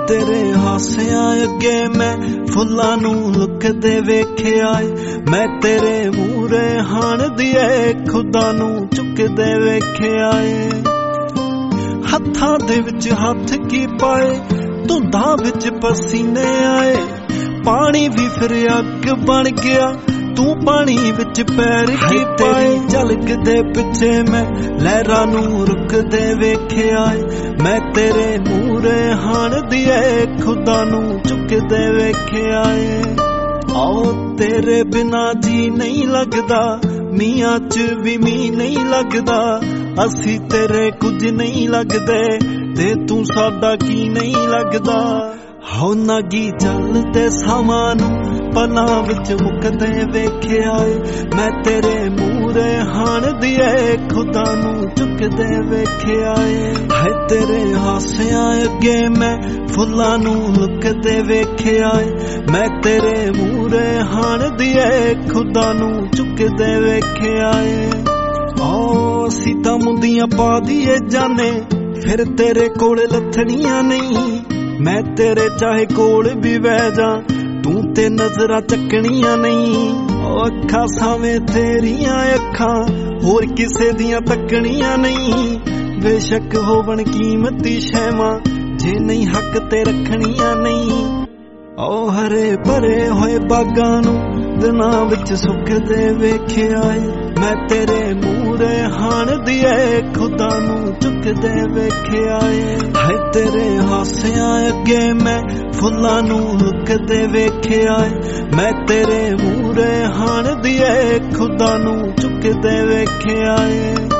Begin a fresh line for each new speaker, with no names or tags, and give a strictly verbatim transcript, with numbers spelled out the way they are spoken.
तेरे हासियां अगे मैं फुल्लां नूं लुकदे वेख्या ऐ मैं तेरे मूरे हाण दिए खुदा नूं चुकदे वेख्या ऐ हत्थां दे विच हत्थ की पाए धुंधां विच पसीने आए पानी भी फिर अग बन गया तू पानी विच पैर की पाए झलक दे पिछे मैं लहरां नूं रुकदे वेख्या ऐ मैं तेरे मूरे हाण दिए खुदा नूं चुकदे वेख्या ऐ आओ तेरे बिना जी नहीं लगदा मियां च भी मी नहीं लगदा असी तेरे कुछ नहीं लगदे ते तू साडा की नहीं लगदा हो नागी चलते सामान पना विच मुकदे वेख्या ऐ मैं तेरे मूरे हाण दिए खुदा नूं चुकदे वेख्या ऐ हाय तेरे हासियां अगे मैं फुल्लां नूं लुकदे वेख्या ऐ मैं तेरे मूरे हाण दिए खुदा नूं चुकदे वेख्या ऐ ओ सीता मुंदियां पा दिए जाने फिर तेरे कोल लथड़ियां नहीं मैं तेरे चाहे कोल भी बह जा तू ते नजरां चकनियां नहीं ओ अखां सावें तेरियां अखां होर किसे दियां तकनियां नहीं बेशक होवन कीमती शैवां जे नहीं हक ते रखनियां नहीं ओ हरे भरे होए बागां नूं दिनां विच सुकदे वेख्या ऐ मैं तेरे मूरे हाण दिए खुदा नूं चुकदे वेख्या ऐ हाय तेरे हासियां अगे मैं फुल्लां नूं लुकदे वेख्या ऐ मैं तेरे मूरे हाण दिए खुदा नूं चुकदे वेख्या ऐ।